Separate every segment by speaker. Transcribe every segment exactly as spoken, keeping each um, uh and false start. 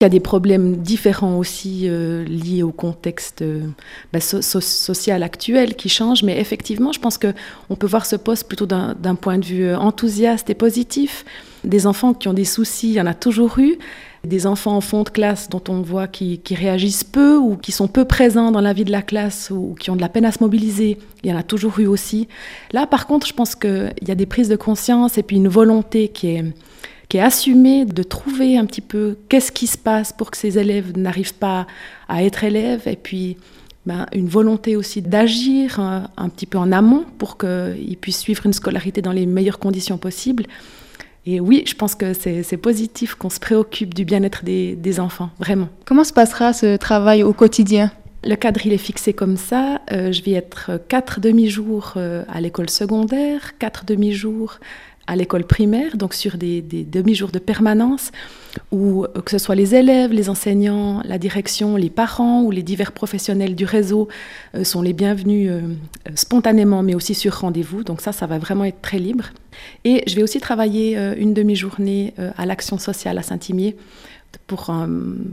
Speaker 1: Il y a des problèmes différents aussi euh, liés au contexte euh, ben, so- so- social actuel qui change, mais effectivement, je pense qu'on peut voir ce poste plutôt d'un, d'un point de vue enthousiaste et positif. Des enfants qui ont des soucis, il y en a toujours eu. Des enfants en fond de classe dont on voit qui, qui réagissent peu ou qui sont peu présents dans la vie de la classe ou qui ont de la peine à se mobiliser, il y en a toujours eu aussi. Là, par contre, je pense qu'il y a des prises de conscience et puis une volonté qui est... qui est assumé de trouver un petit peu qu'est-ce qui se passe pour que ces élèves n'arrivent pas à être élèves, et puis ben, une volonté aussi d'agir un, un petit peu en amont pour qu'ils puissent suivre une scolarité dans les meilleures conditions possibles. Et oui, je pense que c'est, c'est positif qu'on se préoccupe du bien-être des, des enfants, vraiment.
Speaker 2: Comment se passera ce travail au quotidien ?
Speaker 1: Le cadre, il est fixé comme ça. Euh, je vais être quatre demi-jours euh, à l'école secondaire, quatre demi-jours à l'école primaire, donc sur des, des demi-jours de permanence, où euh, que ce soit les élèves, les enseignants, la direction, les parents ou les divers professionnels du réseau euh, sont les bienvenus euh, spontanément, mais aussi sur rendez-vous. Donc ça, ça va vraiment être très libre. Et je vais aussi travailler euh, une demi-journée euh, à l'Action sociale à Saint-Imier, pour un,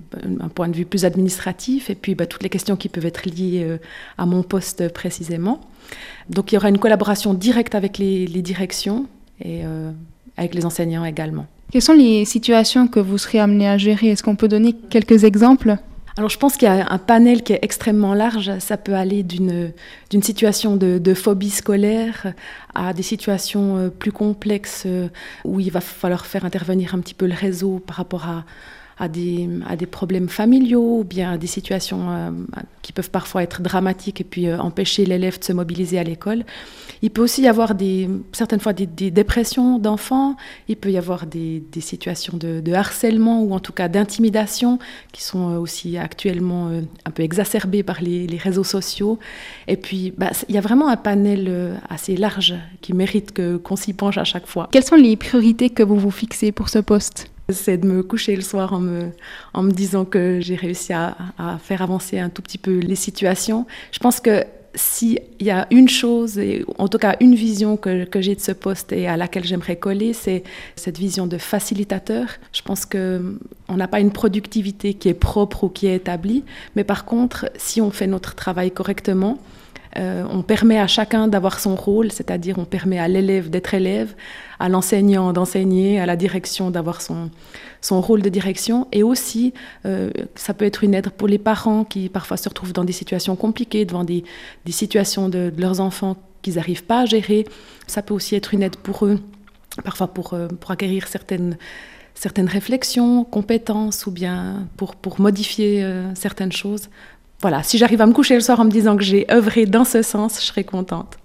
Speaker 1: un point de vue plus administratif, et puis bah, toutes les questions qui peuvent être liées euh, à mon poste précisément. Donc il y aura une collaboration directe avec les, les directions et euh, avec les enseignants également.
Speaker 2: Quelles sont les situations que vous serez amenés à gérer ? Est-ce qu'on peut donner quelques exemples ?
Speaker 1: Alors je pense qu'il y a un panel qui est extrêmement large. Ça peut aller d'une, d'une situation de, de phobie scolaire à des situations plus complexes où il va falloir faire intervenir un petit peu le réseau par rapport à à des, à des problèmes familiaux ou bien à des situations euh, qui peuvent parfois être dramatiques et puis euh, empêcher l'élève de se mobiliser à l'école. Il peut aussi y avoir des, certaines fois des, des dépressions d'enfants, il peut y avoir des, des situations de, de harcèlement ou en tout cas d'intimidation qui sont euh, aussi actuellement euh, un peu exacerbées par les, les réseaux sociaux. Et puis bah, il y a vraiment un panel euh, assez large qui mérite que, qu'on s'y penche à chaque fois.
Speaker 2: Quelles sont les priorités que vous vous fixez pour ce poste ?
Speaker 1: C'est de me coucher le soir en me, en me disant que j'ai réussi à, à faire avancer un tout petit peu les situations. Je pense que s'il y a une chose, et en tout cas une vision que, que j'ai de ce poste et à laquelle j'aimerais coller, c'est cette vision de facilitateur. Je pense qu'on n'a pas une productivité qui est propre ou qui est établie, mais par contre, si on fait notre travail correctement, Euh, on permet à chacun d'avoir son rôle, c'est-à-dire on permet à l'élève d'être élève, à l'enseignant d'enseigner, à la direction d'avoir son, son rôle de direction. Et aussi, euh, ça peut être une aide pour les parents qui parfois se retrouvent dans des situations compliquées, devant des, des situations de, de leurs enfants qu'ils n'arrivent pas à gérer. Ça peut aussi être une aide pour eux, parfois pour, euh, pour acquérir certaines, certaines réflexions, compétences, ou bien pour, pour modifier euh, certaines choses. Voilà, si j'arrive à me coucher le soir en me disant que j'ai œuvré dans ce sens, je serai contente.